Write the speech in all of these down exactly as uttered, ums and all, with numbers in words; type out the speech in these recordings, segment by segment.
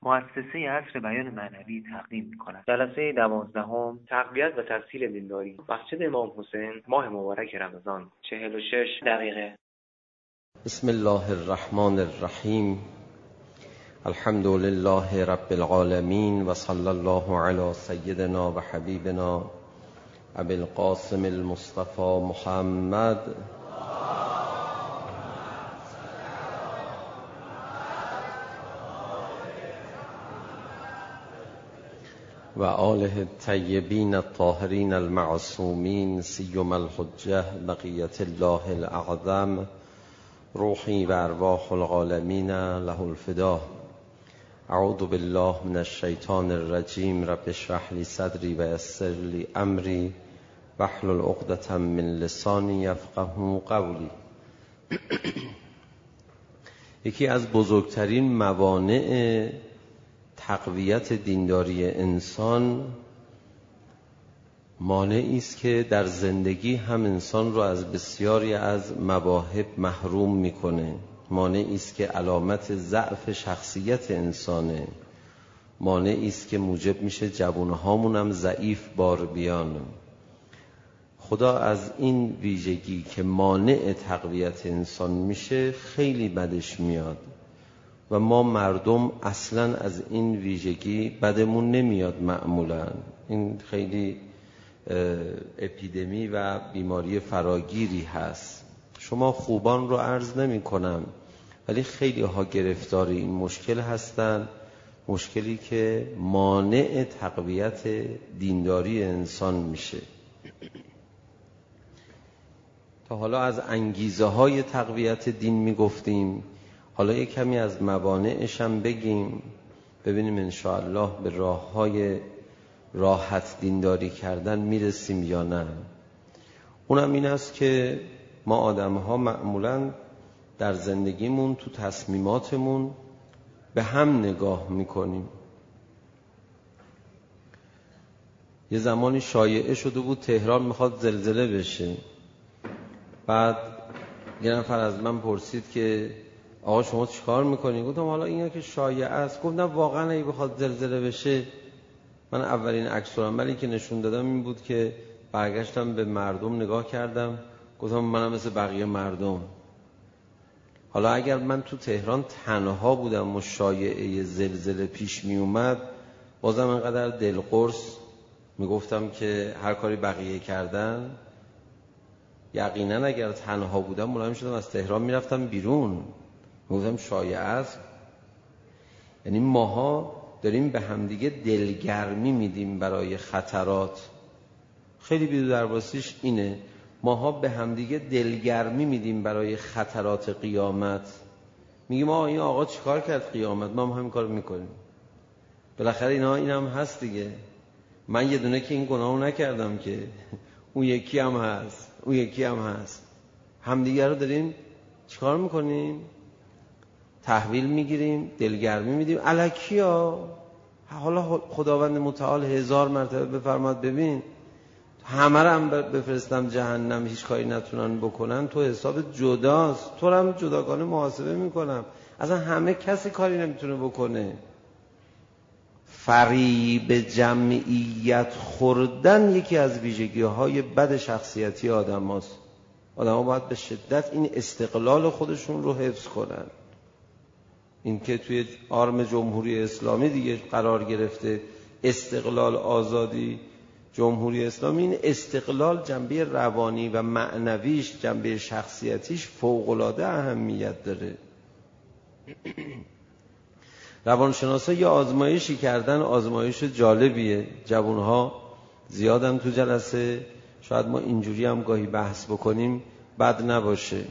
مؤسسه عصر بیان معنوی تقدیم می‌کند. جلسه دوازدهم تقویت و تحصیل دینداری، مسجد امام حسین، ماه مبارک رمضان، چهل و شش دقیقه. بسم الله الرحمن الرحیم. الحمد لله رب العالمین و صلی الله علی سیدنا و حبیبنا ابی القاسم المصطفى محمد و آله الطیبین الطاهرین المعصومین سیما الحجة بقیة الله الاعظم روحی و ارواح العالمین له الفدا. اعوذ بالله من الشیطان الرجیم. رب اشرح لی صدری و یسر لی امری واحلل عقدة من لسانی یفقهوا قولی. یکی از بزرگترین موانع تقویت دینداری انسان مانعی است که در زندگی هم انسان رو از بسیاری از مواهب محروم میکنه. مانعی است که علامت ضعف شخصیت انسانه. مانعی است که موجب میشه جوانهامون هم ضعیف بار بیان. خدا از این ویژگی که مانع تقویت انسان میشه خیلی بدش میاد و ما مردم اصلا از این ویژگی بدمون نمیاد. معمولا این خیلی اپیدمی و بیماری فراگیری هست. شما خوبان رو عرض نمی کنم، ولی خیلی ها گرفتار این مشکل هستن، مشکلی که مانع تقویت دینداری انسان میشه. تا حالا از انگیزه های تقویت دین میگفتیم، حالا یک کمی از موانعش هم بگیم، ببینیم انشاءالله به راه های راحت دینداری کردن میرسیم یا نه. اونم این است که ما آدم ها معمولاً در زندگیمون تو تصمیماتمون به هم نگاه میکنیم. یه زمانی شایعه شده بود تهران میخواد زلزله بشه. بعد یه نفر از من پرسید که آقا شما چیکار میکنی؟ گفتم حالا اینا که شایعه است. گفتم واقعا اگه بخواد زلزله بشه، من اولین عکس العملی که نشون دادم این بود که برگشتم به مردم نگاه کردم، گفتم منم مثل بقیه مردم. حالا اگر من تو تهران تنها بودم و شایعه زلزله پیش می اومد، بازم انقدر دلقرص میگفتم که هر کاری بقیه کردن. یقینا اگر تنها بودم ملایم شدم از تهران میرفتم بیرون، میگفتم شایعه است. یعنی ماها داریم به همدیگه دلگرمی میدیم برای خطرات. خیلی بیدو درباسیش اینه، ماها به همدیگه دلگرمی میدیم برای خطرات قیامت. میگیم آقا این آقا چیکار کرد قیامت، ما هم همین کار میکنیم. بالاخره اینا این هم هست دیگه. من یه دونه که این گناهو نکردم که، اون یکی هم هست، اون یکی هم هست. همدیگه رو داریم چیکار میکنیم؟ تحویل میگیریم، دلگرمی میدیم. الکیا حالا خداوند متعال هزار مرتبه بفرماد ببین همه رو هم بفرستم جهنم، هیچ کاری نتونن بکنن، تو حساب جداست، تو رو هم جداگانه محاسبه میکنم. اصلا همه کسی کاری نمیتونه بکنه. فریب جمعیت خوردن یکی از ویژگی های بد شخصیتی آدم هاست. آدم ها باید به شدت این استقلال خودشون رو حفظ کنن. این که توی آرم جمهوری اسلامی دیگه قرار گرفته، استقلال، آزادی، جمهوری اسلامی، این استقلال جنبه روانی و معنویش، جنبه شخصیتیش فوق‌العاده اهمیت داره. روانشناسا یه آزمایشی کردن، آزمایش جالبیه. جوانها زیادن تو جلسه، شاید ما اینجوری هم گاهی بحث بکنیم بد نباشه.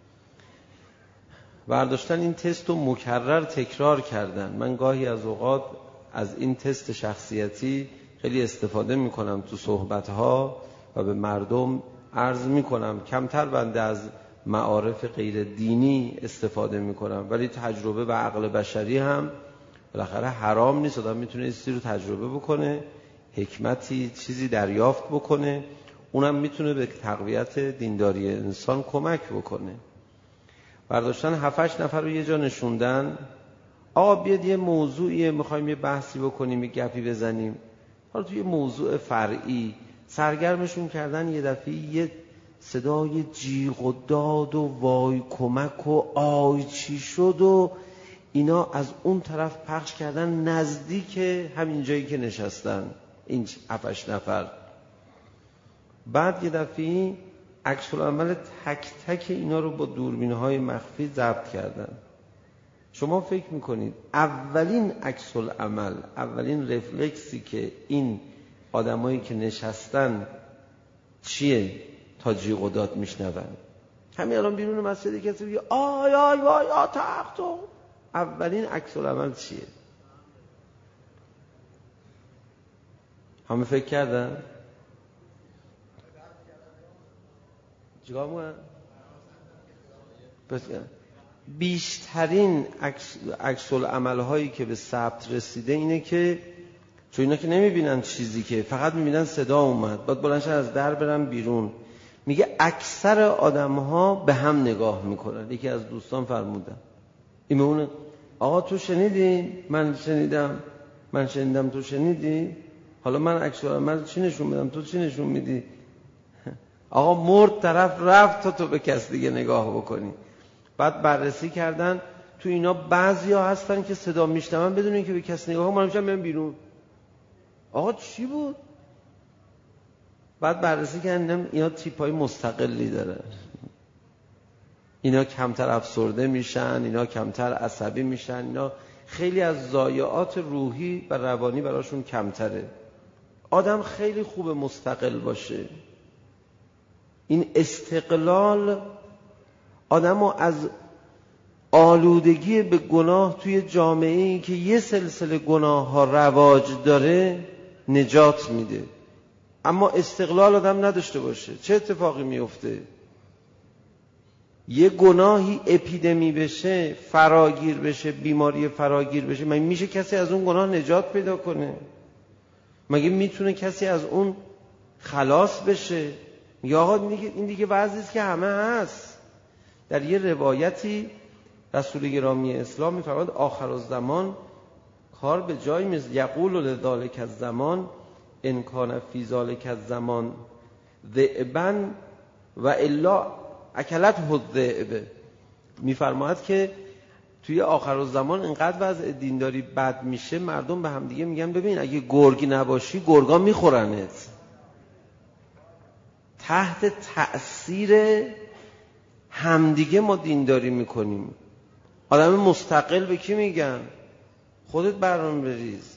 برداشتن این تست رو مکرر تکرار کردن. من گاهی از اوقات از این تست شخصیتی خیلی استفاده میکنم تو صحبتها و به مردم عرض میکنم. کمتر بنده از معارف غیر دینی استفاده میکنم، ولی تجربه و عقل بشری هم بالاخره حرام نیست. آدم میتونه این چیزی رو تجربه بکنه، حکمتی چیزی دریافت بکنه، اونم میتونه به تقویت دینداری انسان کمک بکنه. برداشتن هفت هشت نفر رو یه جا نشوندن، آقا بیاد یه موضوعیه میخوایم یه بحثی بکنیم، یه گپی بزنیم، حالا توی موضوع فرعی سرگرمشون کردن، یه دفعه یه صدای جیغ و داد و وای کمک و آی چی شد و اینا از اون طرف پخش کردن نزدیک همین جایی که نشستن این هفتش نفر. بعد یه دفعه عکس العمل تک تک اینا رو با دوربین‌های مخفی ضبط کردن. شما فکر میکنید اولین عکس العمل، اولین رفلکسی که این آدمایی که نشستن چیه تا جیغ و داد میشنون؟ همین الان بیرون مسجد کسی بگه آی آی وای آ تختو، اولین عکس العمل چیه؟ همه فکر کردن؟ چیکار میکنن؟ بس بیشترین عکس العمل هایی که به ثبت رسیده اینه که چون اینا که نمیبینن چیزی، که فقط میبینن صدا اومد، بعد بلندشن از در برن بیرون. میگه اکثر آدم ها به هم نگاه میکنن. یکی از دوستان فرمودن این بهونه آقا تو شنیدی؟ من شنیدم. من شنیدم تو شنیدی؟ حالا من عکس العمل چی نشون بدم؟ تو چی نشون میدی؟ آقا مرد طرف رفت تا تو به کس دیگه نگاه بکنی. بعد بررسی کردن تو اینا بعضیا هستن که صدا میشنون بدون اینکه به کس نگاه کنن، میشن میان بیرون. آقا چی بود؟ بعد بررسی کردن اینا تیپای مستقلی دارن. اینا کمتر افسرده میشن، اینا کمتر عصبی میشن، اینا خیلی از ضایعات روحی و روانی براشون کمتره. آدم خیلی خوب مستقل باشه. این استقلال آدمو از آلودگی به گناه توی جامعه‌ای که یه سلسله گناه ها رواج داره نجات میده. اما استقلال آدم نداشته باشه چه اتفاقی میفته؟ یه گناهی اپیدمی بشه، فراگیر بشه، بیماری فراگیر بشه، مگه میشه کسی از اون گناه نجات پیدا کنه؟ مگه میتونه کسی از اون خلاص بشه؟ یا آقا این دیگه وضعی است که همه هست. در یه روایتی رسول گرامی اسلام میفرماد آخر الزمان کار به جایی میرسه، یقول لذالک الزمان ان کان فی ذالک الزمان ذئبا و الا اکلته الذئب. میفرماد که توی آخر الزمان اینقدر وضع دینداری بد میشه، مردم به هم دیگه میگن ببین اگه گرگ نباشی گرگا میخورنت. تحت تأثیر همدیگه ما دینداری میکنیم. آدم مستقل به کی میگن؟ خودت برنامه بریز.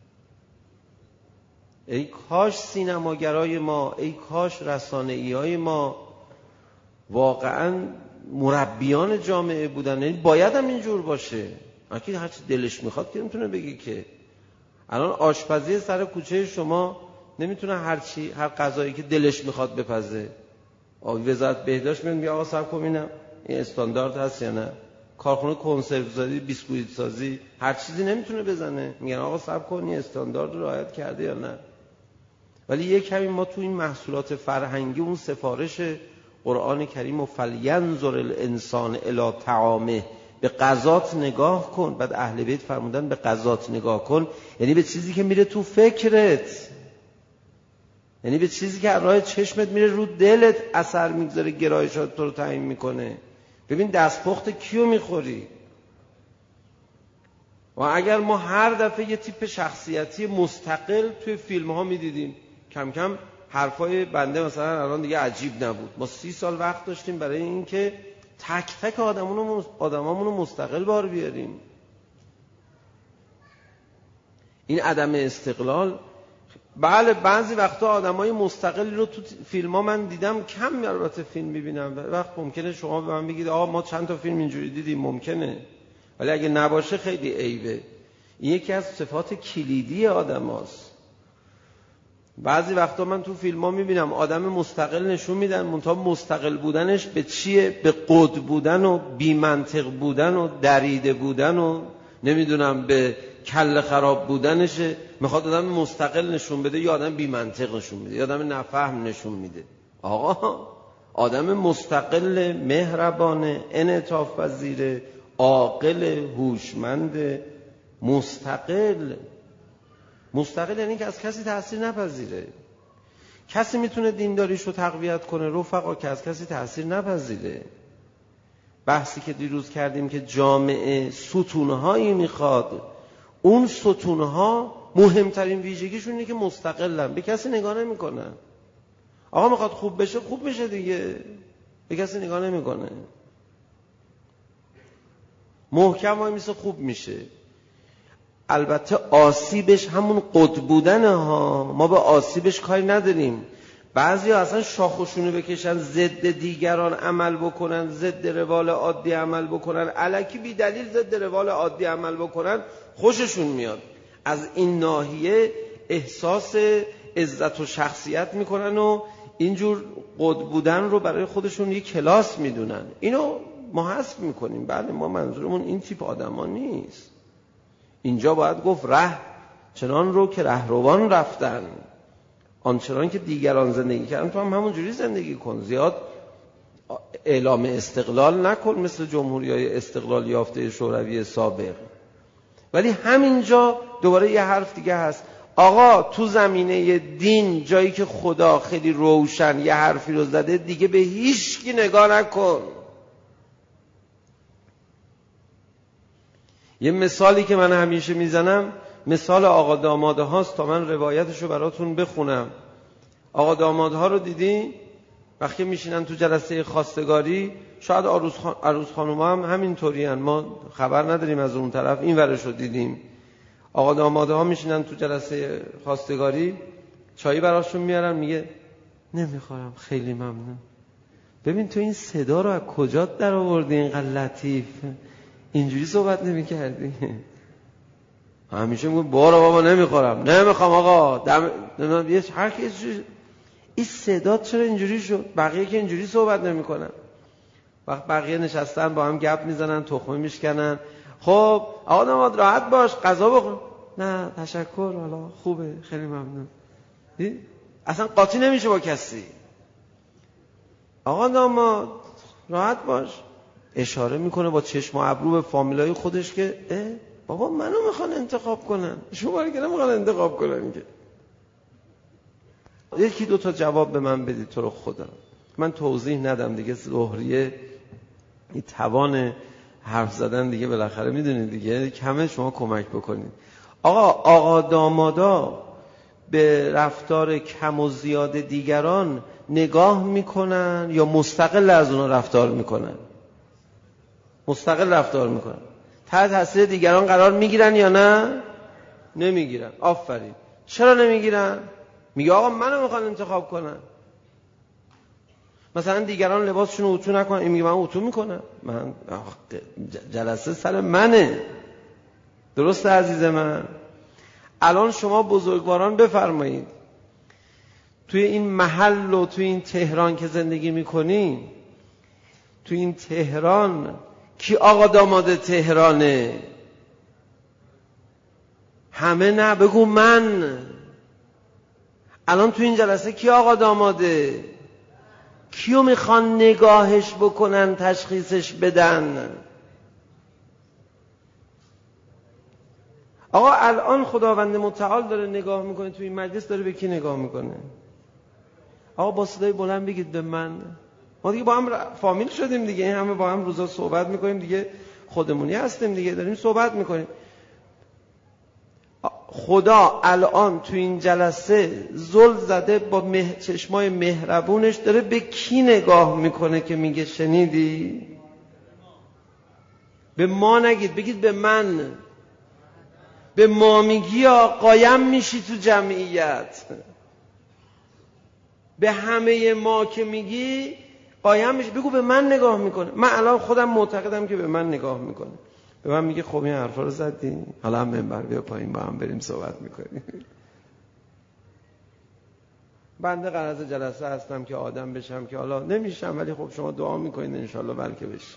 ای کاش سینماگرای ما، ای کاش رسانه‌ایای ما واقعا مربیان جامعه بودن. یعنی باید هم اینجور باشه. اگه هر چی دلش میخواد که نمیتونه بگه که. الان آشپزی سر کوچه شما نمیتونه هر چی هر غذایی که دلش میخواد بپزه. وزارت بهداشت میگه آقا صبر کن ببینم این استاندارد هست یا نه. کارخونه کنسرو سازی، بیسکویت سازی، هر چیزی نمیتونه بزنه. میگن آقا صبر کن این استاندارد رو رعایت کرده یا نه. ولی یک کمی ما تو این محصولات فرهنگی اون سفارش قرآن کریم و فلینظر الانسان الی طعامه، به غذات نگاه کن. بعد اهل بیت فرمودن به غذات نگاه کن، یعنی به چیزی که میره تو فکرت، یعنی به چیزی که راه چشمت میره رو دلت اثر میگذاره، گرایشات تو رو تعیین میکنه. ببین دستپخت کیو میخوری. و اگر ما هر دفعه یه تیپ شخصیتی مستقل توی فیلم ها میدیدیم، کم کم حرفای بنده مثلا الان دیگه عجیب نبود. ما سی سال وقت داشتیم برای این که تک تک آدمامونو آدمامونو مستقل بار بیاریم. این عدم استقلال، بله بعضی وقتا آدمای مستقلی رو تو فیلم ها من دیدم، کم البته فیلم میبینم. وقت ممکنه شما به من بگید آقا ما چند تا فیلم اینجوری دیدیم، ممکنه، ولی اگه نباشه خیلی عیبه. این یکی از صفات کلیدی آدم هاست. بعضی وقتا من تو فیلم ها میبینم آدم مستقل نشون میدن، منتها مستقل بودنش به چیه؟ به قد بودن و بی منطق بودن و دریده بودن و نمیدونم به کله خراب بودنشه. میخواد آدم مستقل نشون بده یا آدم بی منطق نشون میده یا آدم نفهم نشون میده. آقا آدم مستقل، مهربانه، انعطاف پذیره، عاقل، هوشمند، مستقل. مستقل یعنی که از کسی تأثیر نپذیره. کسی میتونه دینداریش رو تقویت کنه رفقا که از کسی تأثیر نپذیره. بحثی که دیروز کردیم که جامعه ستونهایی میخواد، اون ستونها مهمترین ویژگیشون اینه که مستقلن، به کسی نگاه نمیکنن. آقا میخواد خوب بشه خوب بشه دیگه، به کسی نگاه نمیکنه. محکم وای میسه خوب میشه. البته آسیبش همون قد بودنه ها، ما به آسیبش کاری نداریم. بعضیا اصلا شاخشونو بکشن ضد دیگران عمل بکنن، ضد روال عادی عمل بکنن، الکی بی دلیل ضد روال عادی عمل بکنن، خوششون میاد. از این ناحیه احساس عزت و شخصیت میکنن و اینجور قد بودن رو برای خودشون یک کلاس میدونن. اینو ما حذف میکنیم. بله ما منظورمون این تیپ آدما نیست. اینجا باید گفت ره چنان رو که رهروان رفتن، آنچنان که دیگران زندگی کردن تو هم همون جوری زندگی کن. زیاد اعلام استقلال نکن مثل جمهوری‌های استقلال یافته شوروی سابق. ولی همینجا دوباره یه حرف دیگه هست. آقا تو زمینه دین جایی که خدا خیلی روشن یه حرفی رو زده، دیگه به هیچ کی نگاه نکن. یه مثالی که من همیشه میزنم مثال آقا داماده هاست، تا من روایتشو براتون بخونم. آقا داماده ها رو دیدی؟ وقتی میشینن تو جلسه خواستگاری، شاید عروس, خان... عروس خانوم هم همینطوری هن، ما خبر نداریم از اون طرف، این ورش رو دیدیم. آقا داماده ها میشینن تو جلسه خواستگاری، چایی براشون میارن، میگه نمیخورم خیلی ممنون. ببین تو این صدا رو از کجا در آوردی اینقدر لطیف؟ اینجوری صحبت نمی کردی؟ همیشه میگه بارا بابا نمیخورم، نمیخوام آقا دم... هر کسی این صدا چرا اینجوری شد؟ بقیه که اینجوری صحبت نمی کنن. وقت بقیه نشستن با هم گپ میزنن، تخمه میشکنن، خب آقا داماد راحت باش غذا بخور. نه تشکر، حالا خوبه خیلی ممنون. اصلا قاطی نمیشه با کسی. آقا داماد راحت باش، اشاره میکنه با چشم و ابرو به فامیلای خودش که اه بابا منو میخوان انتخاب کنن، شما که نمیخوان انتخاب کنن که. یکی دو تا جواب به من بدید تو رو خدا. من توضیح ندم دیگه، ظهریه این توان حرف زدن دیگه بالاخره میدونید دیگه، کمه شما کمک بکنید. آقا آقا دامادا به رفتار کم و زیاد دیگران نگاه میکنن یا مستقل از اونا رفتار میکنن؟ مستقل رفتار میکنن. تحت تاثیر دیگران قرار میگیرن یا نه؟ نمیگیرن. آفرین. چرا نمیگیرن؟ میگه آقا منو میخوان انتخاب کنن. مثلا دیگران لباسشون رو اتو نکنن، این میگه من اتو میکنم، من جلسه سر منه. درسته عزیز من؟ الان شما بزرگواران بفرمایید توی این محل و توی این تهران که زندگی میکنی، توی این تهران کی آقا داماد تهرانه؟ همه نه، بگو من. الان توی این جلسه کی آقا داماده؟ کیو میخوان نگاهش بکنن، تشخیصش بدن؟ آقا الان خداوند متعال داره نگاه میکنه توی این مجلس، داره به کی نگاه میکنه؟ آقا با صدای بلند بگید به من. ما دیگه با هم فامیل شدیم دیگه، این همه با هم روزا صحبت میکنیم دیگه، خودمونی هستیم دیگه، داریم صحبت میکنیم. خدا الان تو این جلسه زل زده با مه... چشمای مهربونش داره به کی نگاه میکنه که میگه شنیدی؟ به ما نگید، بگید به من. به ما میگی یا قایم میشی تو جمعیت. به همه ما که میگی قایم میشی، بگو به من نگاه میکنه. من الان خودم معتقدم که به من نگاه میکنه. به من میگه خب این حرفا رو زدی، حالا هم منبر بیا پایین با هم بریم صحبت میکنیم. بنده قرض جلسه هستم که آدم بشم که حالا نمیشم، ولی خب شما دعا میکنید انشالله بلکه بشم.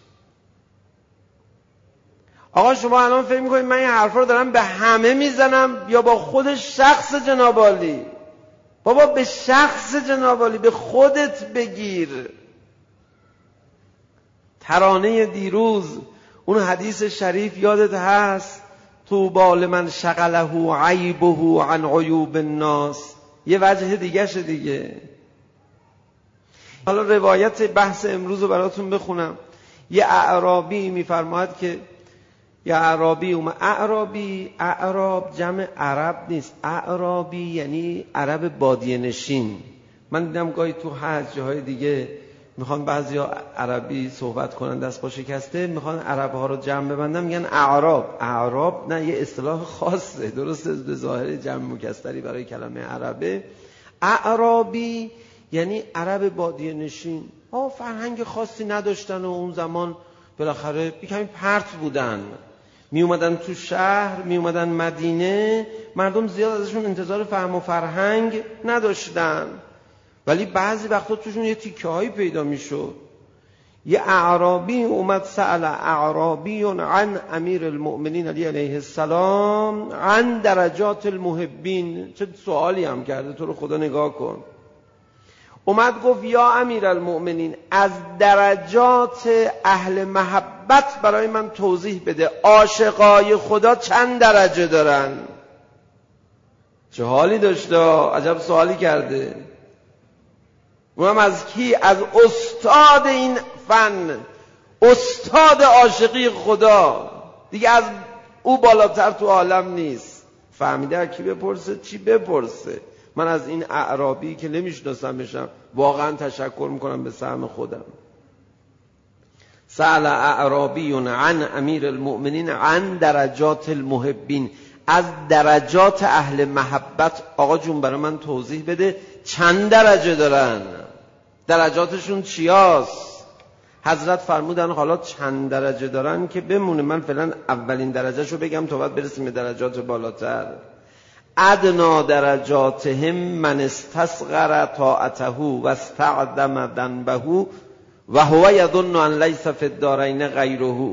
آقا شما الان فکر میکنید من این حرفا رو دارم به همه میزنم یا با خود شخص جناب عالی؟ بابا به شخص جناب عالی، به خودت بگیر. ترانه دیروز اون حدیث شریف یادت هست؟ طوبی لمن شغله عیبه عن عیوب الناس. یه وجه دیگه شه دیگه. حالا روایت بحث امروز رو براتون بخونم. یه اعرابی میفرماید که یه اعرابی اومد. اعرابی، اعراب جمع عرب نیست. اعرابی یعنی عرب بادیه نشین. من دیدم گاهی تو حج جاهای دیگه میخوان بعضیا عربی صحبت کنن دست با شکسته، میخوان عرب ها رو جمع ببندن میگن اعراب. اعراب نه، یه اصطلاح خاصه، درسته به ظاهر جمع مکسری برای کلمه عربه. اعرابی یعنی عرب بادیه نشین. ها فرهنگ خاصی نداشتن و اون زمان بالاخره کمی پرت بودن، می اومدن تو شهر، می اومدن مدینه، مردم زیاد ازشون انتظار فهم و فرهنگ نداشتن، ولی بعضی وقتا توشون یه تیکه هایی پیدا می شد. یه اعرابی اومد سأل اعرابی عن امیر المؤمنین علی علیه السلام عن درجات المحبین. چه سوالی هم کرده، تو رو خدا نگاه کن. اومد گفت یا امیر المؤمنین، از درجات اهل محبت برای من توضیح بده. عاشقای خدا چند درجه دارن؟ چه حالی داشته، عجب سوالی کرده. اونم از کی؟ از استاد این فن، استاد عاشقی خدا. دیگه از او بالاتر تو عالم نیست. فهمیده کی بپرسه چی بپرسه. من از این اعرابی که نمیشناسم بشم واقعا تشکر میکنم به سهم خودم. سأل اعرابی عن امیر المؤمنین عن درجات المحبین، از درجات اهل محبت آقا جون برای من توضیح بده چند درجه دارن، درجاتشون چیاست؟ حضرت فرمودن حالا چند درجه دارن که بمونه، من فعلا اولین درجهشو بگم تا بعد برسیم به درجات بالاتر. ادنا درجاتهم من استصغر طاعته و استعظم ذنبه و هو یظن ان لیس فی الدارین غیره.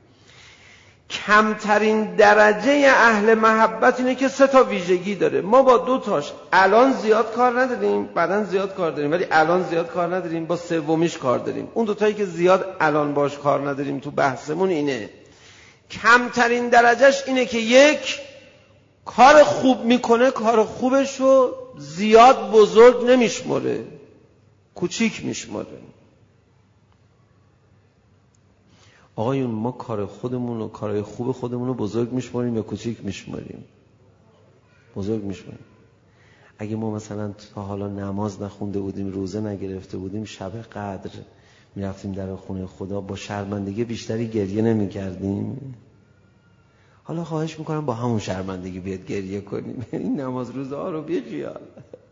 کمترین درجه اهل محبت اینه که سه تا ویژگی داره. ما با دو تاش الان زیاد کار نداریم، بعدن زیاد کار داریم، ولی الان زیاد کار نداریم، با سومیش کار داریم. اون دو تایی که زیاد الان باش کار نداریم تو بحثمون اینه. کمترین درجهش اینه که یک، کار خوب میکنه، کار خوبشو زیاد بزرگ نمیشمره، کوچیک میشمره. آقایون ما کار خودمون و کارهای خوب خودمون رو بزرگ میشماریم یا کوچیک میشماریم؟ بزرگ میشماریم. اگه ما مثلا تا حالا نماز نخونده بودیم، روزه نگرفته بودیم، شب قدر میرفتیم در خونه خدا، با شرمندگی بیشتری گریه نمیکردیم؟ حالا خواهش میکنم با همون شرمندگی بیاد گریه کنیم. این نماز روزه ها رو بی خیال،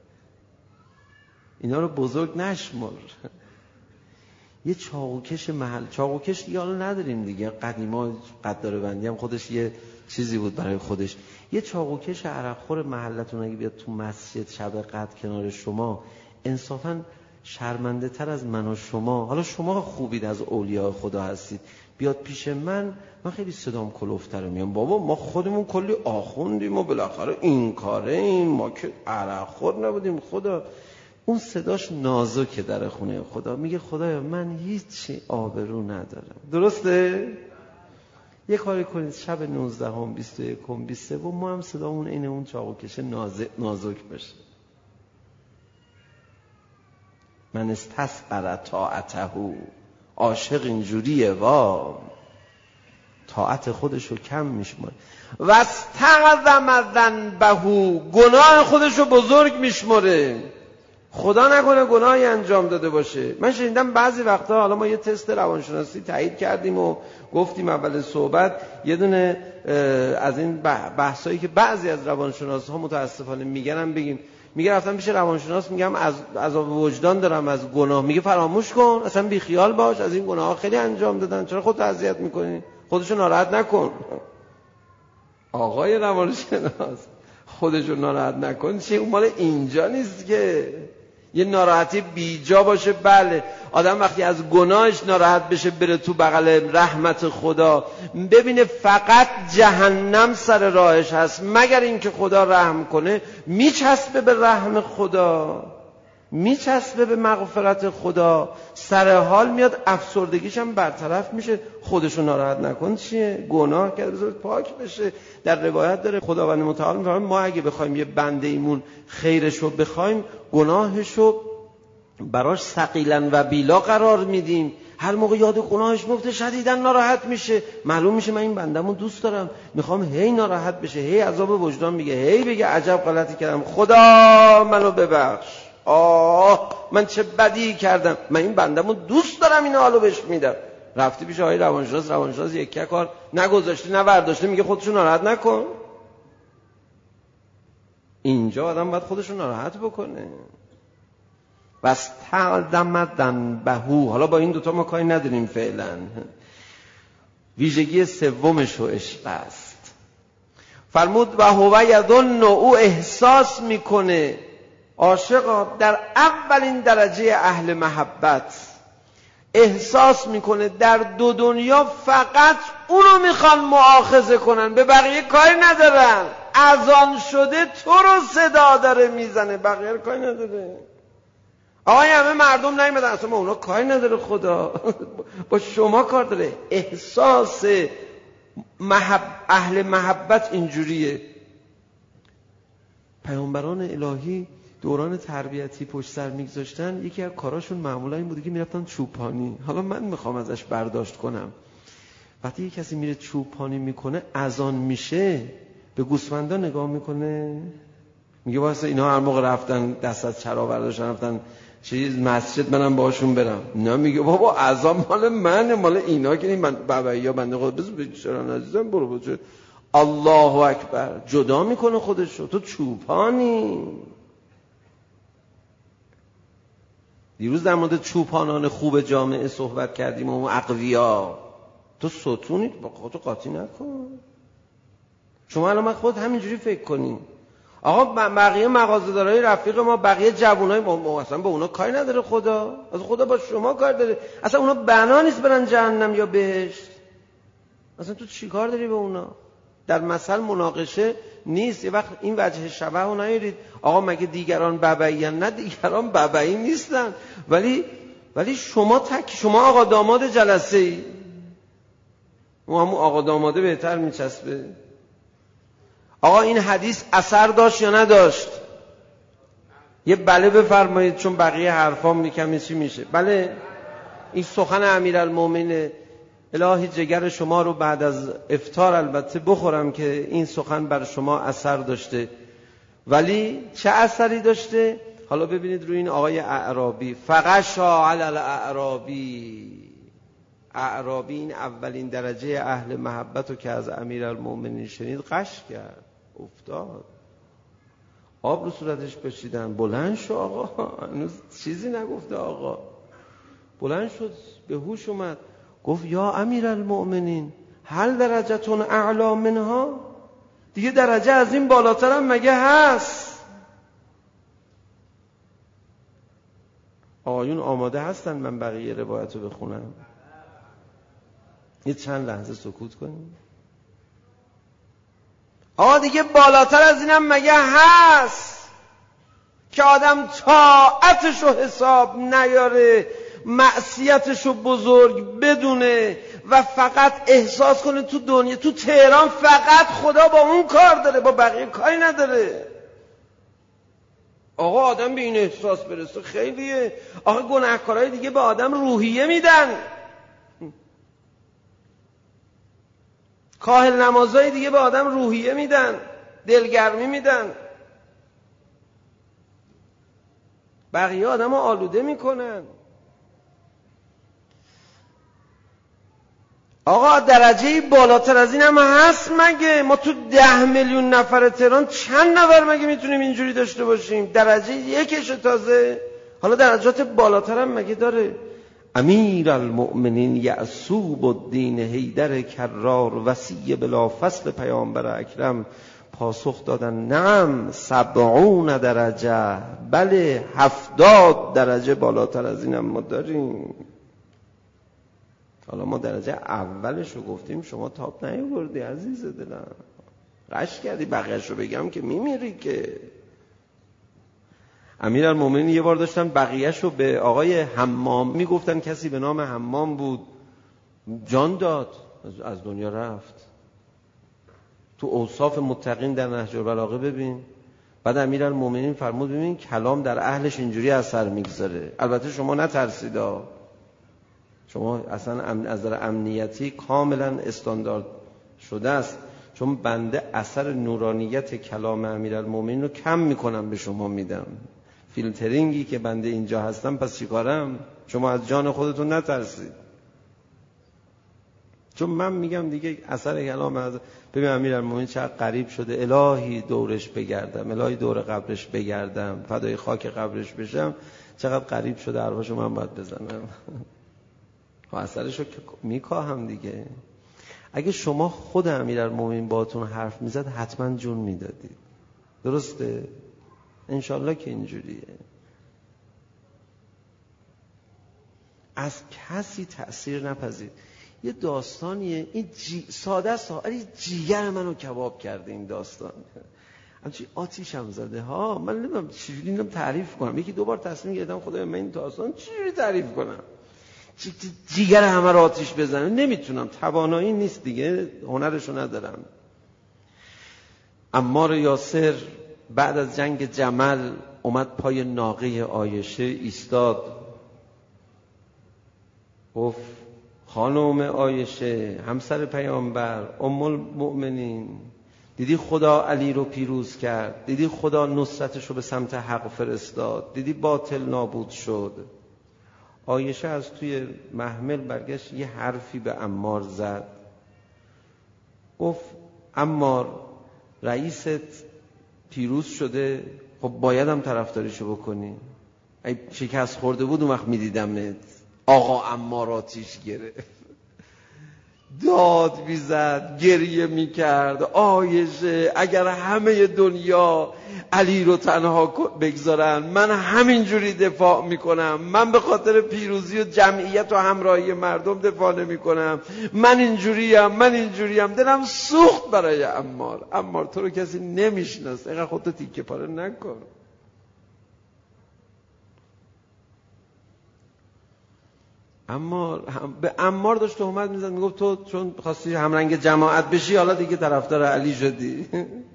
اینا رو بزرگ نشمار. یه چاقوکش محل، چاقوکش دیگه حالا نداریم دیگه، قدیما قدار بندی هم خودش یه چیزی بود برای خودش. یه چاقوکش عرقخور محلتون اگه بیاد تو مسجد شب قدر کنار شما، انصافا شرمنده تر از من و شما، حالا شما خوبید از اولیاء خدا هستید، بیاد پیش من، من خیلی صدام کلوفتره میام بابا ما خودمون کلی آخوندیم و بالاخره این کاره این ما که عرقخور نبودیم. خدا اون صداش نازکه در خونه خدا، میگه خدایا من هیچی آبرو ندارم. درسته؟ یه کاری کنید شب نوزدهم بیست و یکم بیست و سوم ما هم صدامون این اون چاقوکش نازک بشه. من استصغر طاعته، عاشق اینجوریه، وا طاعت خودشو کم میشماره. و استعظم ذنبه، گناه خودشو بزرگ میشماره. خدا نکنه گناهی انجام داده باشه. من شنیدم بعضی وقتا، حالا ما یه تست روانشناسی تایید کردیم و گفتیم اول صحبت یه دونه از این بحثایی که بعضی از روانشناس‌ها متاسفانه میگن بگیم. میگه رفتم پیش روانشناس میگم از عذاب وجدان دارم از گناه، میگه فراموش کن، اصلا بی خیال باش، از این گناه‌ها خیلی انجام دادن، چرا خودت اذیت میکنی؟ خودشو ناراحت نکن. آقای روانشناس خودشو ناراحت نکن چه؟ اون مال اینجا نیست که یه ناراحتی بیجا باشه. بله آدم وقتی از گناهش ناراحت بشه بره تو بغل رحمت خدا، ببینه فقط جهنم سر راهش هست مگر اینکه خدا رحم کنه، میچسبه به رحم خدا، میچسبه به مغفرت خدا، سر حال میاد، افسردگیش هم برطرف میشه. خودشو ناراحت نکن چیه؟ گناه کرده بذار پاک بشه. در روایت داره خداوند متعال میفرماید ما اگه بخوایم یه بنده ایمون خیرشو بخوایم، گناهشو براش ثقیلا و بیلا قرار میدیم. هر موقع یاد گناهش میفته شدیداً ناراحت میشه. معلوم میشه من این بندمو دوست دارم، میخوام هی ناراحت بشه، هی عذاب وجدان میگه، هی بگه عجب غلطی کردم، خدا منو ببخش، آه من چه بدی کردم، من این بندمو دوست دارم، این حالو بهش میدم. رفتی پیش آقای روانشناس، روانشناس یک کار نگذاشته نه برداشته، میگه خودشو ناراحت نکن. اینجا آدم باید خودشو ناراحت بکنه. واستعظم بهو. حالا با این دوتا ما کاری نداریم فعلا. ویژگی سومش و عشق است. فرمود و هو یظن، او احساس میکنه، عاشقا در اولین درجه اهل محبت احساس میکنه در دو دنیا فقط اونو میخوان مؤاخذه کنن، به بقیه کاری ندارن. اذان شده تو رو صدا داره میزنه، بقیه رو کاری نداره. آقای همه مردم نیومدن، اصلا ما اونا کاری نداره، خدا با شما کار داره. احساس محب... اهل محبت اینجوریه. پیامبران الهی دوران تربیتی پشت سر میگذاشتن، یکی از کاراشون معمولا این بوده که میرفتن چوپانی. حالا من میخوام ازش برداشت کنم، وقتی یک کسی میره چوپانی میکنه، اذان میشه، به گوسفندا نگاه میکنه، میگه واسه اینا هر موقع رفتن دست از چرا برداشتن رفتن چیز مسجد، منم باهاشون برم. نه، میگه بابا اذان مال منه، مال اینا که این من بابایا بنده خدا بز بچرا عزیزم برو بچه. الله اکبر. جدا میکنه خودشو. تو چوپانی. دیروز در مورد چوپانان خوب جامعه صحبت کردیم و اون اقویا. تو ستونی، با خودتو قاطی نکن. شما الان من خود همینجوری فکر کنیم. آقا بقیه مغازه‌دارای رفیق ما، بقیه جوونای ما، اصلا به اونا کاری نداره خدا. از خدا با شما کار داره. اصلا اونا بنا نیست برن جهنم یا بهشت. اصلا تو چی کار داری به اونا؟ در مثل مناقشه نیست. یه وقت این وجه شبه رو نیارید. آقا مگه دیگران ببعیان؟ نه، دیگران ببعی نیستن، ولی ولی شما تک شما آقا داماد جلسه ای. اون همون آقا داماده بهتر میچسبه. آقا این حدیث اثر داشت یا نداشت؟ یه بله بفرمایید، چون بقیه حرفام میکمی چی میشه. بله، این سخن امیرالمومنین. الهی جگر شما رو بعد از افطار البته بخورم که این سخن بر شما اثر داشته. ولی چه اثری داشته؟ حالا ببینید روی این آقای اعرابی. فغشا علی الاعرابی. اعرابی این اولین درجه اهل محبت رو که از امیرالمومنین شنید قش کرد، افتاد. آب رو صورتش پاشیدن. بلند شو آقا، هنوز چیزی نگفته آقا. بلند شد، به هوش اومد، گفت یا امیرالمومنین هل درجتون اعلا منها؟ دیگه درجه از این بالاتر هم مگه هست؟ آقایون آماده هستن من بقیه روایت رو بخونم؟ یه چند لحظه سکوت کنیم. آقا دیگه بالاتر از اینم مگه هست که آدم طاعتشو حساب نیاره، معصیتشو بزرگ بدونه و فقط احساس کنه تو دنیا، تو تهران فقط خدا با اون کار داره، با بقیه کاری نداره. آقا آدم به این احساس برسه خیلیه. آقا گناهکارای دیگه به آدم روحیه میدن، کاهل نمازای دیگه به آدم روحیه میدن، دلگرمی میدن، بقیه آدم رو آلوده میکنن. آقا درجه بالاتر از این هم هست مگه؟ ما تو ده میلیون نفر تهران چند نفر مگه میتونیم اینجوری داشته باشیم؟ درجه یکش تازه، حالا درجات بالاتر هم مگه داره؟ امیرالمؤمنین یعصوب الدین حیدر کرار وصی بلا فصل پیامبر اکرم پاسخ دادن نعم سبعون درجه، بله هفتاد درجه بالاتر از این هم ما داریم. حالا ما درجه اولش رو گفتیم، شما تاب نیاوردی عزیز دلم، قش کردی، بقیه‌اش رو بگم که میمیری که. امیرالمومنین یه بار داشتن بقیه‌شو به آقای حمام میگفتن، کسی به نام حمام بود، جان داد، از دنیا رفت. تو اوصاف متقین در نهج البلاغه ببین. بعد امیرالمومنین فرمود ببین کلام در اهلش اینجوری اثر میگذاره. البته شما نترسیدا، شما اصلا از نظر امنیتی کاملا استاندارد شده است، چون بنده اثر نورانیت کلام امیرالمومنین رو کم میکنم به شما میدم. فیلترینگی که بنده اینجا هستم پس چیکارم؟ شما از جان خودتون نترسید، چون من میگم دیگه اثر کلام از ببین امیرالمومنین چقدر قریب شده، الهی دورش بگردم، الهی دور قبرش بگردم، فدای خاک قبرش بشم، چقدر قریب شده، حرفاشو من باید بزنم. و اثرشو میکاهم دیگه. اگه شما خود امیرالمومنین باهاتون حرف میزد حتما جون میدادید، درسته؟ انشالله که اینجوریه. از کسی تأثیر نپذیر. یه داستانیه این جی... ساده است ولی جیگر منو کباب کرده این داستان. همچی آتیشم زده ها. من نمیدونم چجوری اینو تعریف کنم. یکی دو بار تصمیم گرفتم خدایا من این داستان چجوری تعریف کنم، جیگر همه رو آتیش بزنه، نمیتونم، توانایی نیست دیگه، هنرشو ندارم. عمار یاسر بعد از جنگ جمل اومد پای ناقه عایشه ایستاد، گفت خانم عایشه همسر پیامبر ام المؤمنین، دیدی خدا علی رو پیروز کرد، دیدی خدا نصرتش رو به سمت حق فرستاد، دیدی باطل نابود شد. عایشه از توی محمل برگشت یه حرفی به عمار زد، گفت عمار رئیست پیروز شده، خب باید هم طرفداریشو بکنی. اگه شکست خورده بود اون وقت میدیدمت. آقا عمار آتیش گرفت، داد میزد، گریه میکرد. عایشه اگر همه دنیا علی رو تنها بگذارن من همینجوری دفاع میکنم، من به خاطر پیروزی و جمعیت و همراهی مردم دفاع نمیکنم، من اینجوریم من اینجوریم. دلم سوخت برای عمار. عمار تو رو کسی نمیشناس، اینقدر خودتو تیکه پاره نکن. اما به عمار داشت تهمت میزد، میگفت تو چون خواستی همرنگ جماعت بشی حالا دیگه طرفدار علی شدی.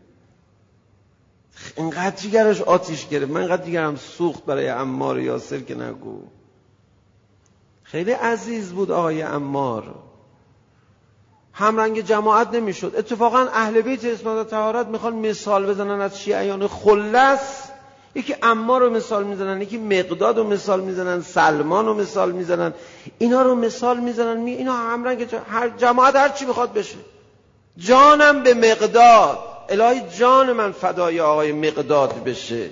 اینقدر جیگرش آتیش گرفت. من اینقدر جیگرم سوخت برای عمار یاسر که نگو. خیلی عزیز بود آقای عمار، همرنگ جماعت نمیشد. اتفاقا اهل بیت اسمت و طهارت میخوان مثال بزنن از شیعیان خلص، یکی عمار رو مثال میزنن، یکی مقداد رو مثال میزنن، سلمان رو مثال میزنن، اینا رو مثال میزنن. می اینا همرنگ هر جماعت هر چی میخواد بشه. جانم به مقداد، الهی جان من فدای آقای مقداد بشه.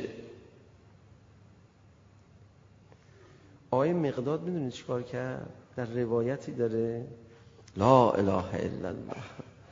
آقای مقداد میدونی چی کار کرد؟ در روایتی داره لا اله الا الله،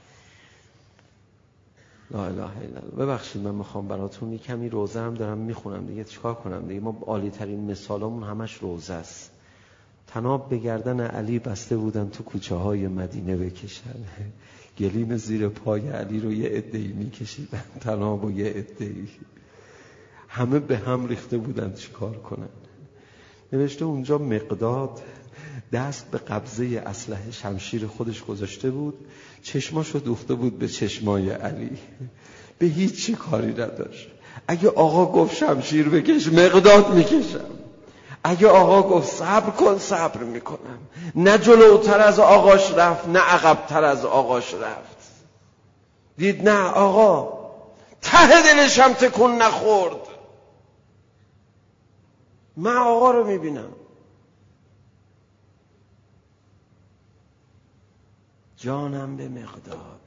لا اله الا الله. ببخشید من میخوام براتون یک کمی روزه هم دارم میخونم دیگه، چیکار کنم دیگه، ما عالی ترین مثالامون همش روزه است. طناب به گردن علی بسته بودن تو کوچه های مدینه بکشن، گلیم زیر پای علی رو یه عده‌ای میکشیدن، طناب و یه عده‌ای، همه به هم ریخته بودن چیکار کنن. نوشته اونجا مقداد دست به قبضه اسلحه شمشیر خودش گذاشته بود، چشماشو دوخته بود به چشمای علی، به هیچ چی کاری نداشت. اگه آقا گفت شمشیر بکش مقداد میکشم، اگه آقا گفت صبر کن صبر میکنم. نه جلوتر از آقاش رفت نه عقبتر از آقاش رفت. دید نه آقا ته دلش هم تکون نخورد، من آقا رو میبینم. جانم به مقداد.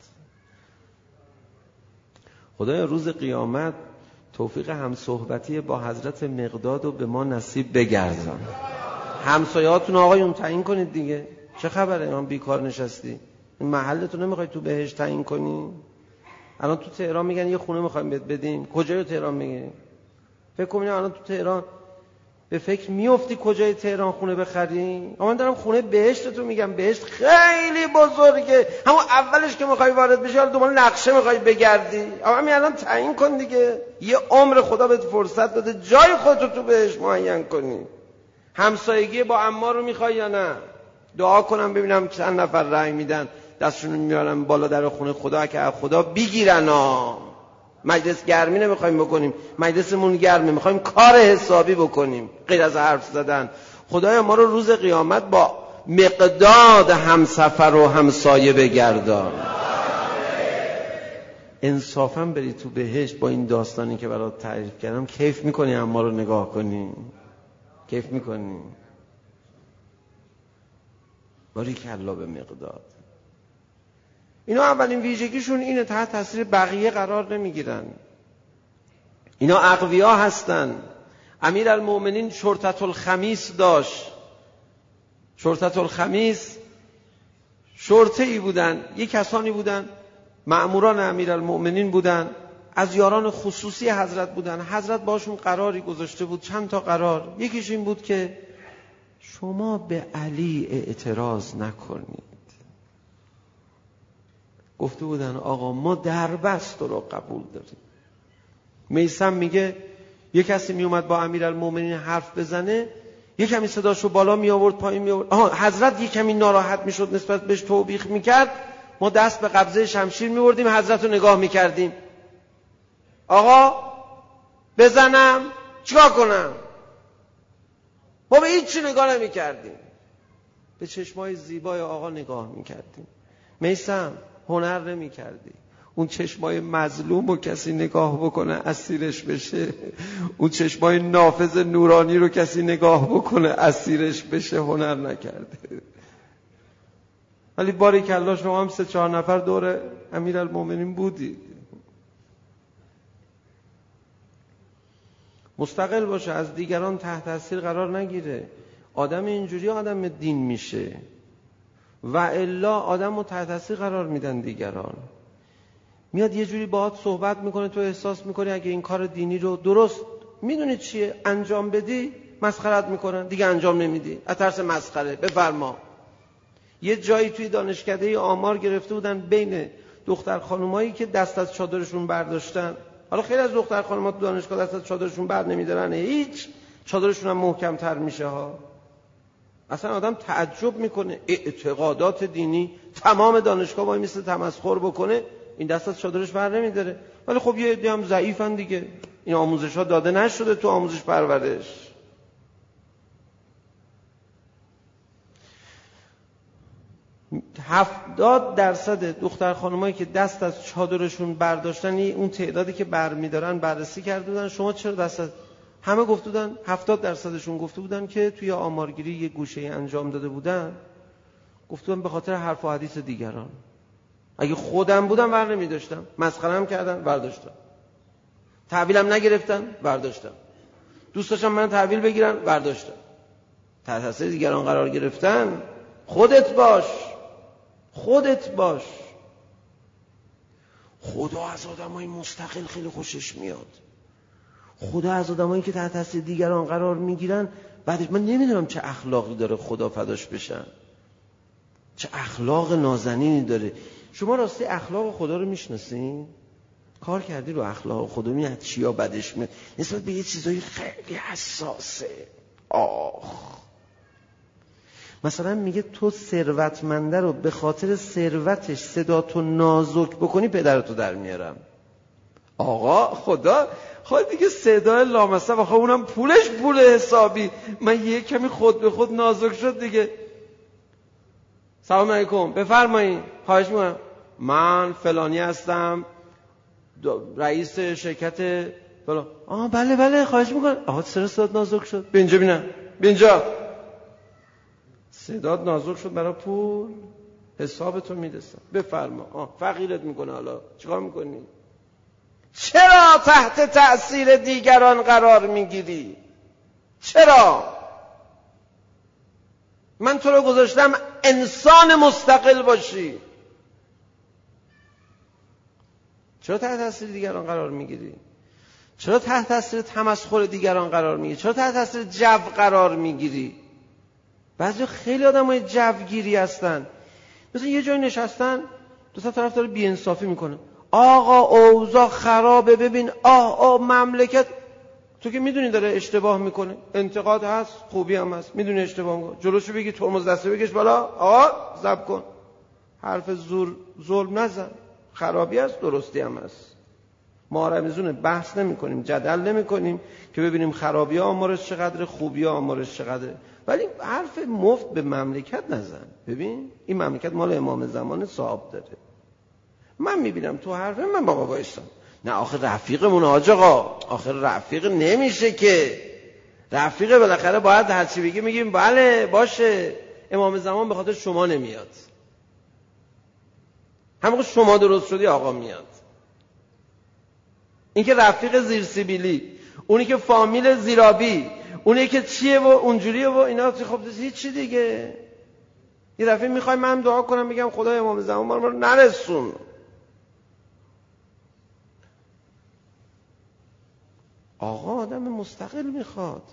خدایا روز قیامت توفیق همصحبتی با حضرت مقداد رو به ما نصیب بگردان. همسایه‌هاتون آقایون تعیین کنید دیگه. چه خبره من بیکار نشستی؟ این محلتون نمیخوای تو بهش تعیین کنی؟ الان تو تهران میگن یه خونه میخوایم بهت بدیم. کجای تهران میگی؟ فکر کنید الان تو تهران به فکر میفتی کجای تهران خونه بخری؟ من دارم خونه بهشت تو میگم. بهشت خیلی بزرگه، همون اولش که میخوای وارد بشی حالا دوباره نقشه میخوای بگردی. اما همین الان تعیین کن دیگه، یه عمر خدا بهت فرصت داده جای خودتو تو بهشت معین کنی. همسایگی با عمار رو میخوای یا نه؟ دعا کنم ببینم چند نفر رأی میدن دستشون میارن بالا در خونه خدا که خدا بگیرن. ها مجلس گرمی نمیخوایم بکنیم، مجلسمون گرمه، میخوایم کار حسابی بکنیم غیر از حرف زدن. خدایا ما رو روز قیامت با مقداد همسفر و همسایه بگردان. انصافا بری تو بهشت با این داستانی که برات تعریف کردم کیف میکنی اما رو نگاه کنی؟ کیف میکنی؟ باریکلا به مقداد. اینا اولین ویژگیشون اینه، تحت تاثیر بقیه قرار نمیگیرن. اینا اقویا هستن. امیرالمومنین شرطة الخمیس داشت. شرطة الخمیس شرطه ای بودن، یک کسانی بودن مأموران امیرالمومنین بودن، از یاران خصوصی حضرت بودن. حضرت باشون قراری گذاشته بود، چند تا قرار. یکیش این بود که شما به علی اعتراض نکنید. گفته بودن آقا ما دربست رو قبول داریم. میثم میگه یک کسی می اومد با امیرالمومنین حرف بزنه، یک کمی صداشو بالا می آورد پایین می آورد. آها حضرت یک کمی ناراحت میشد نسبت بهش توبیخ میکرد، ما دست به قبضه شمشیر میوردیم حضرت رو نگاه میکردیم. آقا بزنم چیکار کنم؟ ما به هیچ چی نگاه نمیکردیم، به چشمای زیبای آقا نگاه میکردیم. میثم هنر نمی کردی اون چشمای مظلوم رو کسی نگاه بکنه اسیرش بشه، اون چشمای نافذ نورانی رو کسی نگاه بکنه اسیرش بشه، هنر نکرده. ولی باریکلا شما هم سه چهار نفر دور امیرالمومنین بودید. مستقل باشه، از دیگران تحت تاثیر قرار نگیره. آدم اینجوری آدم دین میشه، و الا آدم رو تحت تاثیر قرار میدن دیگران. میاد یه جوری باهات صحبت میکنه، تو احساس میکنی اگه این کار دینی رو درست میدونی چیه انجام بدی مسخرت میکنن، دیگه انجام نمیدی از ترس مسخره. بفرما. یه جایی توی دانشکده آمار گرفته بودن بین دختر خانومایی که دست از چادرشون برداشتن. حالا خیلی از دختر خانوما تو دانشگاه دست از چادرشون بر نمیدارن، هیچ، چادرشون هم محکم تر میشه ها. اصلا آدم تعجب میکنه، اعتقادات دینی تمام دانشگاه وای میسته تمسخر بکنه، این دست از چادرش بر نمیداره. ولی خب یه عده هم ضعیفن دیگه، این آموزش ها داده نشده تو آموزش پرورش. هفتاد درصد دختر خانمایی که دست از چادرشون برداشتن، اون تعدادی که برمیدارن بررسی کرده بودن شما چرا دست از همه گفته بودن، هفتاد درصدشون گفته بودن که توی آمارگیری یه گوشه انجام داده بودن، گفته بودن به خاطر حرف و حدیث دیگران. اگه خودم بودم ور نمی‌داشتم، مسخره‌ام کردن برداشتم، تحویلم نگرفتن برداشتم، دوست داشتم من تحویل بگیرن برداشتم. تحت تاثیر دیگران قرار گرفتن، خودت باش، خودت باش. خدا از آدمای مستقل خیلی خوشش میاد. خدا از آدمایی که تحت تاثیر دیگران قرار میگیرن بعدش من نمیدونم چه اخلاقی داره، خدا فداش بشن، چه اخلاق نازنینی داره. شما راستی اخلاق خدا رو میشناسین؟ کار کردی رو اخلاق خدا؟ میاد چیا بدش میاد نسبت به یه چیزایی خیلی حساسه. آخ مثلا میگه تو ثروتمنده رو به خاطر ثروتش صداتو نازک بکنی پدرتو در میارم. آقا خدا خود دیگه صدای لامصب، آخه اونم پولش پول حسابی، من یه کمی خود به خود نازک شد دیگه. سلام علیکم، بفرمایید، خواهش میکنم، من فلانی هستم، رئیس شرکت فلان. آه بله بله خواهش میکنم. آها چرا صدات نازک شد؟ به اینجا بینم، به اینجا. صدات نازک شد برای پول، حسابتو میدستم، بفرما. آه فقیرت میکنه، حالا چیکار میکنی؟ چرا تحت تأثیر دیگران قرار میگیری؟ چرا؟ من تو رو گذاشتم انسان مستقل باشی، چرا تحت تأثیر دیگران قرار میگیری؟ چرا تحت تاثیر تمسخر دیگران قرار میگیری؟ چرا تحت تاثیر جو قرار میگیری؟ بعضی خیلی آدمای جوگیری هستن، مثلا یه جای نشستن دو تا طرف داره بی‌انصافی میکنه، آقا اوضاع خرابه، ببین آه آه مملکت، تو که میدونی داره اشتباه میکنه، انتقاد هست، خوبی هم هست، میدونی اشتباه میکنه، جلوشو بگی ترمز دسته بکش بالا، آقا ضبط کن، حرف زور ظلم نزن، خرابی هست درستی هم هست. ما رمزونه بحث نمی کنیم، جدل نمی کنیم که ببینیم خرابی ها آمارش چقدره، خوبی ها آمارش چقدره، ولی حرف مفت به مملکت نزن. ببین این مملکت مال امام زمان صاحب داره. من میبینم تو حرف من بابا وایسم، نه آخه رفیقمون حاج آقا، آخه رفیق نمیشه که، رفیق بالاخره باید هرچی بگی میگیم بله باشه، امام زمان به خاطر شما نمیاد، همون شما درست شدی آقا میاد. این که رفیق زیر سیبیلی، اونی که فامیل زیرابی، اونی که چیه و اونجوریه و اینا، خب هیچی دیگه. یه دفعه میخوای من دعا کنم بگم خدای امام زمان ما رو نرسون. آقا آدم مستقل میخواد،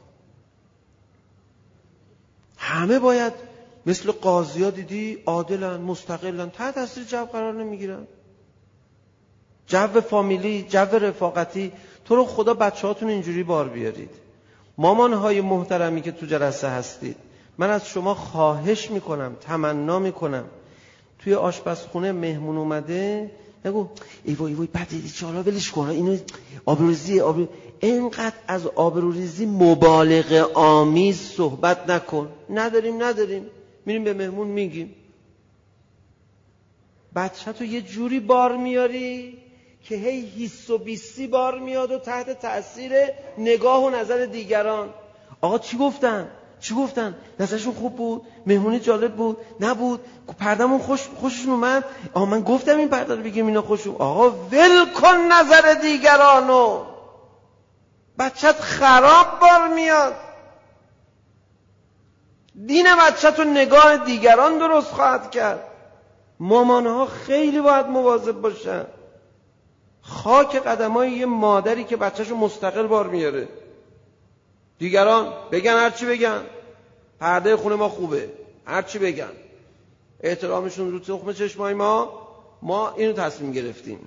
همه باید مثل قاضیا دیدی عادلن، مستقلن، تحت تاثیر جو قرار نمیگیرن. جو فامیلی، جو رفاقتی، تو رو خدا بچه هاتون اینجوری بار بیارید. مامان های محترمی که تو جلسه هستید، من از شما خواهش میکنم، تمنا میکنم، توی آشپزخونه مهمون اومده نگو ای وای ای وای بده چه حالا ولش کن، اینو آبروریزی آبرو... اینقدر از آبروریزی مبالغه آمیز صحبت نکن. نداریم نداریم میریم به مهمون میگیم. بچه تو یه جوری بار میاری که هی حس و بیسی بار میاد و تحت تأثیر نگاه و نظر دیگران. آقا چی گفتن؟ چی گفتن؟ نظرشون خوب بود؟ مهمونی جالب بود؟ نبود؟ پردمون خوش خوششون اومد؟ آقا من گفتم این پرده رو بگیم اینا خوششون. آقا ول کن نظر دیگرانو، بچت خراب بار میاد. دین بچت رو نگاه دیگران درست خواهد کرد. مامانها خیلی باید مواظب باشن. خاک قدمای یه مادری که بچه‌شو مستقل بار میاره. دیگران بگن هرچی بگن، پرده خونه ما خوبه، هرچی بگن، احترامشون رو تخم چشمای ما، ما اینو تصمیم گرفتیم.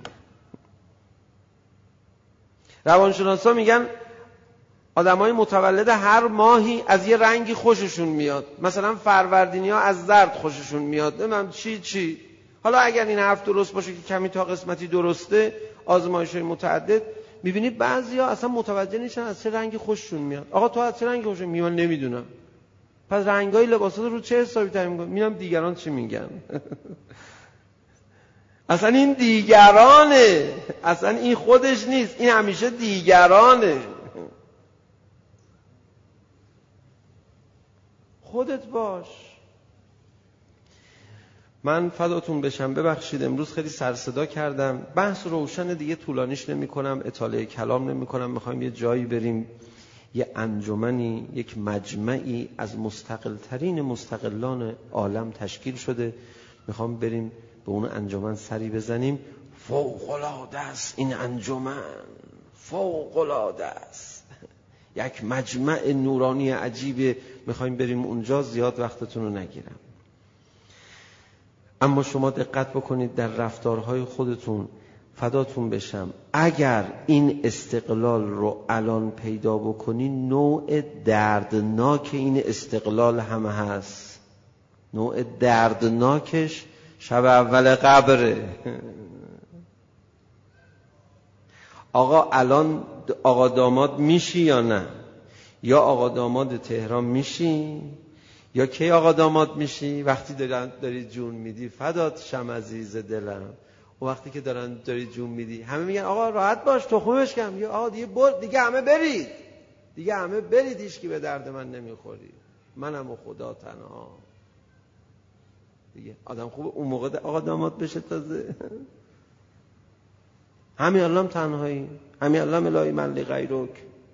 روانشناسا میگن آدمای متولد هر ماهی از یه رنگی خوششون میاد. مثلا فروردینی‌ها از زرد خوششون میاد، نمیدونم چی چی. حالا اگر این حرف درست باشه که کمی تا قسمتی درسته، آزمایش‌های متعدد می‌بینید بعضیا اصلا متوجه نیستن از چه رنگی خوششون میاد. آقا تو از چه رنگی خوشت میاد؟ نمیدونم. پس رنگای لباسات رو چه حسابی تعیین می‌کنی؟ می‌بینم دیگران چی میگن. اصلا این دیگرانه، اصلا این خودش نیست، این همیشه دیگرانه. خودت باش. من فداتون بشم، ببخشید امروز خیلی سر صدا کردم. بحث روشن دیگه، طولانیش نمی کنم، اطاله کلام نمی کنم. میخوایم یه جایی بریم، یه انجمنی، یک مجمعی از مستقل ترین مستقلان عالم تشکیل شده. میخوام بریم به اون انجمن سری بزنیم. فوق العاده است این انجمن، فوق العاده است، یک مجمع نورانی عجیبه. میخوایم بریم اونجا، زیاد وقتتون رو نگیرم. اما شما دقت بکنید در رفتارهای خودتون، فداتون بشم. اگر این استقلال رو الان پیدا بکنی، نوع دردناک این استقلال هم هست. نوع دردناکش شب اول قبره. آقا الان آقا داماد میشی یا نه؟ یا آقا داماد تهران میشی یا کی آقا داماد میشی؟ وقتی دارن داری جون میدی، فدات شم عزیز دلم. و وقتی که دارن داری جون میدی، همه میگن آقا راحت باش، تخمش کم، یا آقا دیگه بر دیگه همه برید، دیگه همه برید، هیچ کی به درد من نمیخوری، منم و خدا تنها. دیگه آدم خوبه اون موقع آقا داماد بشه. تازه همین الان تنهایی، همین الان الهی من لغیرک.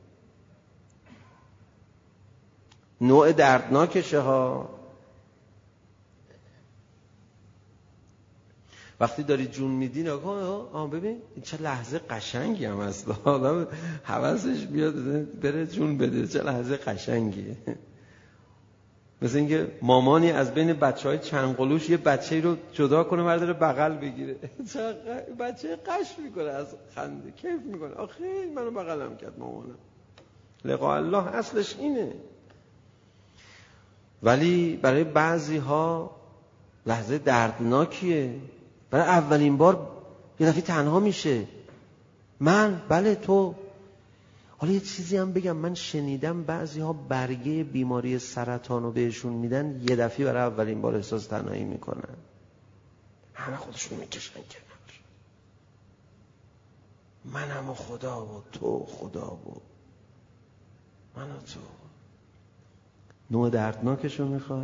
نوع دردناکشه ها. وقتی داری جون میدی نگاه آه ببین این چه لحظه قشنگی هم هست، آدم حواسش بیاد بره جون بده، چه لحظه قشنگیه. مثل اینکه مامانی از بین بچهای چنگلوش یه بچه‌ای رو جدا کنه برداره بغل بگیره، بچه قش میکنه از خنده، کیف میکنه، آخه منو بغلم کرد مامانم. لقاء الله اصلش اینه. ولی برای بعضی ها لحظه دردناکیه. برای اولین بار یه دفعه تنها میشه. من بله تو. حالا یه چیزی هم بگم، من شنیدم بعضی ها برگه بیماری سرطان رو بهشون میدن، یه دفعه برای اولین بار احساس تنهایی میکنن، همه خودشون میکشن کنار. منم و خدا و تو خدا و من و تو. نوع دردناکشو میخوای؟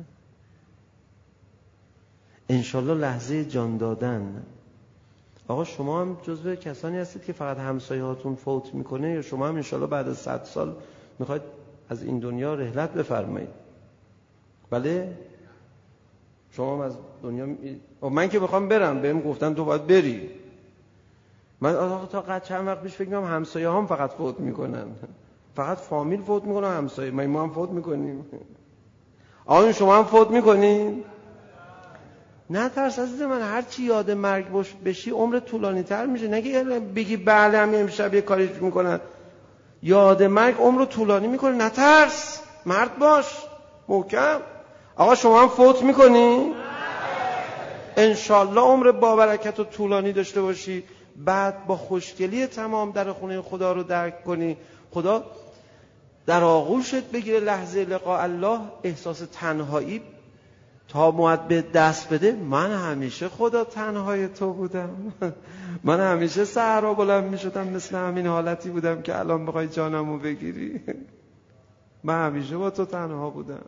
انشالله لحظه جان دادن. آقا شما هم جزو کسانی هستید که فقط همسایه هاتون فوت میکنه، یا شما هم انشالله بعد از صد سال میخواید از این دنیا رحلت بفرمایید؟ بله؟ شما هم از دنیا می... من که میخوام برم، بهم گفتن تو باید بری. من آقا تا قد چند وقت پیش فکر میکنم همسایه هم فقط فوت میکنن، فقط فامیل فوت میکنن، همسایه ما ما هم فوت میکنیم. آقا شما هم فوت میکنین؟ نه ترس عزیز من، هر چی یاد مرگ بشی عمر طولانی تر میشه. نگه بگی بله همین امشب یه کاریش میکنن، یاد مرگ عمر طولانی میکنه. نه ترس، مرد باش، محکم. آقا شما هم فوت میکنی؟ انشالله عمر با برکت و طولانی داشته باشی، بعد با خوشگلی تمام در خونه خدا رو درک کنی، خدا در آغوشت بگیره، لحظه لقاء الله احساس تنهایی تا موعد به دست بده. من همیشه خدا تنهای تو بودم، من همیشه صحرا بلند می شدم مثل همین حالتی بودم که الان بخوای جانمو بگیری. من همیشه با تو تنها بودم.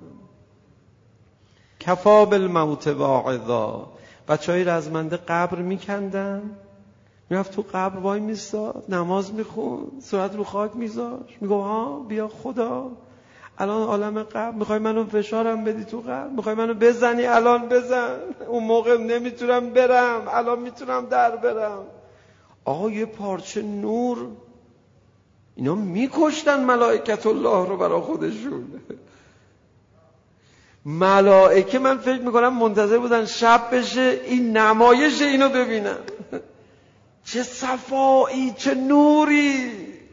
کفا بالموت واعظا. بچه های رزمنده قبر می کندن، می رفت تو قبر وای می استاد، نماز می خون، صورت رو خاک می زاش، می گفت ها بیا خدا الان عالم قبر میخوای منو فشارم بدی تو قبر، میخوای منو بزنی الان بزن، اون موقع نمیتونم برم الان میتونم در برم. آقا یه پارچه نور، اینا میکشتن ملائکت الله رو برای خودشون. ملائکه من فکر میکنم منتظر بودن شب بشه این نمایش اینو ببینن. چه صفایی، چه نوری.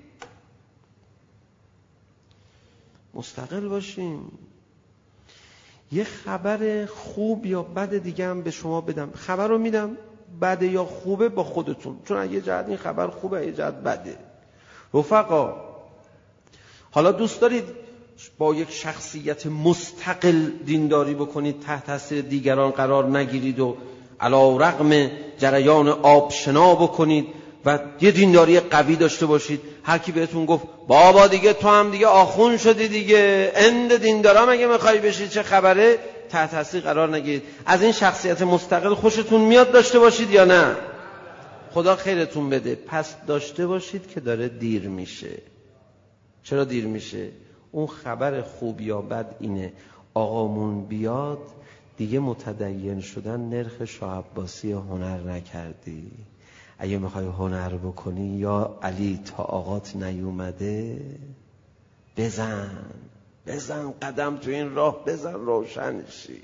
مستقل باشیم. یه خبر خوب یا بد دیگه هم به شما بدم. خبر رو میدم، بده یا خوبه با خودتون، چون یه جهت این خبر خوبه یه جهت بده. رفقا حالا دوست دارید با یک شخصیت مستقل دینداری بکنید، تحت تاثیر دیگران قرار نگیرید و علی رغم جریان آبشنا بکنید و یه دینداری قوی داشته باشید. هر کی بهتون گفت بابا دیگه تو هم دیگه آخون شدی دیگه، اند دیندارا مگه میخوای بشی چه خبره، تحت تاثیر قرار نگیرید. از این شخصیت مستقل خوشتون میاد داشته باشید یا نه؟ خدا خیرتون بده. پس داشته باشید که داره دیر میشه. چرا دیر میشه؟ اون خبر خوب یا بد اینه، آقامون بیاد دیگه متدین شدن نرخ شاه عباسی هنر نکردی. اگه میخوای هنر بکنی یا علی تا آقات نیومده بزن بزن قدم تو این راه بزن، روشن شی.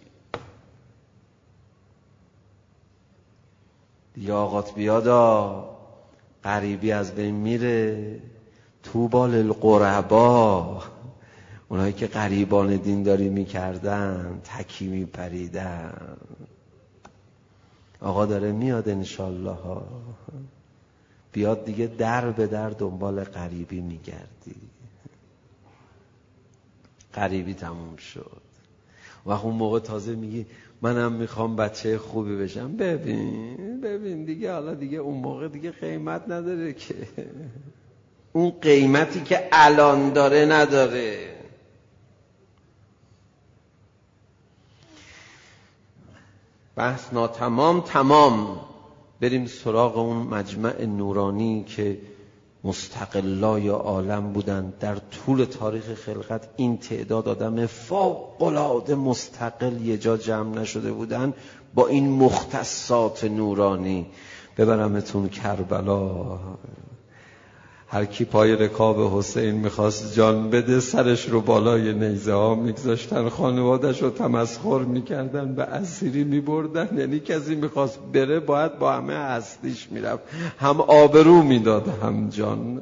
دیگه آقات بیادا غریبی از بین میره. طوبی للغربا، اونایی که غریبان دینداری میکردن تکی میپریدن. آقا داره میاد انشالله ها. بیاد دیگه در به در دنبال غریبی میگردی. غریبی تموم شد و اون موقع تازه میگی منم میخوام بچه خوبی بشم. ببین ببین دیگه حالا دیگه اون موقع دیگه قیمت نداره که، اون قیمتی که الان داره نداره. بحث ناتمام تمام. بریم سراغ اون مجمع نورانی که مستقلای عالم بودن. در طول تاریخ خلقت این تعداد آدم فوق‌العاده مستقل یه جا جمع نشده بودن با این مختصات نورانی. ببرمتون کربلا، هر کی پای رکاب حسین میخواست جان بده سرش رو بالای نیزه ها میگذاشتن، خانوادش رو تمسخر میکردن، به اسیری میبردن. یعنی کسی میخواست بره باید با همه هستیش میرفت، هم آبرو میداد هم جان.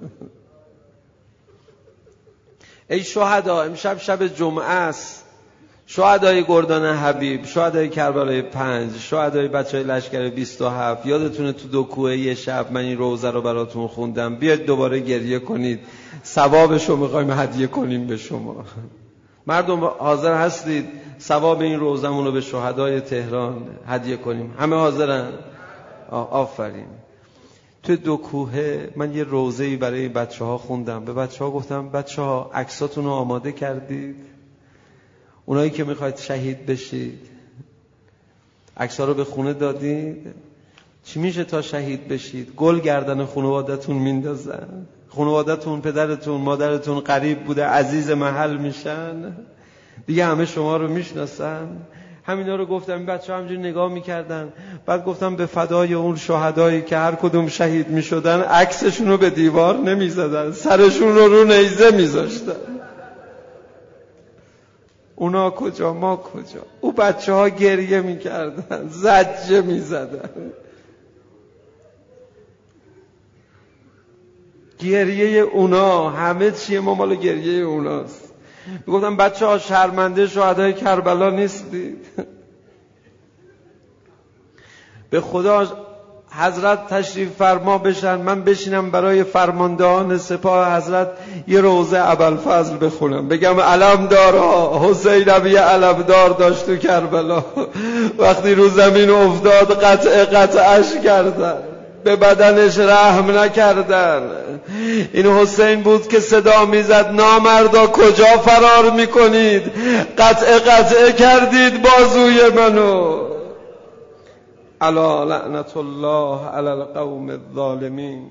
ای شهدا، امشب شب جمعه است، شهدای گردان حبیب، شهدای کربلای پنج، شهدای بچهای لشکر بیست و هفت. یادتونه تو دو کوه یه شب من این روزه رو براتون خوندم. بیاید دوباره گریه کنید، ثوابش رو میخوایم هدیه کنیم به شما. مردم حاضر هستید ثواب این روزمون رو به شهدای تهران هدیه کنیم؟ همه حاضرن؟ آفرین. تو دو کوه من یه روزه‌ای برای بچه ها خوندم. به بچه ها گفتم بچه ها عکساتون رو آماده کردید؟ اونایی که میخواید شهید بشید عکس‌ها رو به خونه دادید؟ چی میشه تا شهید بشید؟ گل گردن خانواده‌تون میندازن، خانواده‌تون، پدرتون، مادرتون قریب بوده، عزیز محل میشن دیگه، همه شما رو میشناسن. همینا رو گفتم، این بچه‌ها همینجوری نگاه میکردن. بعد گفتم به فدای اون شهدایی که هر کدوم شهید میشدن عکسشون رو به دیوار نمیزدن، سرشون رو رو نیزه میذاشتن. اونا کجا ما کجا؟ او بچه ها گریه میکردن، زجه میزدن. گریه اونا همه چیه، ما مال گریه اوناست. میگفتم بچه ها شرمنده شهدای کربلا نیستید؟ به خدا حضرت تشریف فرما بشن، من بشینم برای فرماندهان سپاه حضرت یه روزه ابوالفضل بخونم، بگم علمدارا حسین ابی علمدار داشت تو کربلا، وقتی رو زمین افتاد قطع قطعش کردن، به بدنش رحم نکردن. این حسین بود که صدا میزد نامردا کجا فرار میکنید؟ قطع قطع کردید بازوی منو. الا لعنت الله علی القوم الظالمین.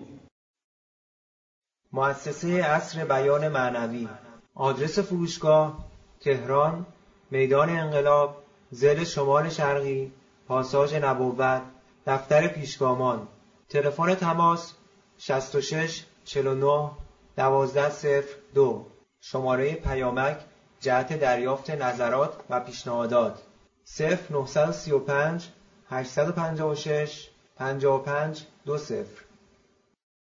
مؤسسه عصر بیان معنوی. آدرس فروشگاه: تهران، میدان انقلاب، ضلع شمال شرقی، پاساژ نبوت، دفتر پیشگامان. تلفن تماس: شصت و شش چهل و نه دوازده صفر دو. شماره پیامک جهت دریافت نظرات و پیشنهادات: صفر نه سه پنج هشت پنج شش پنج پنج دو صفر.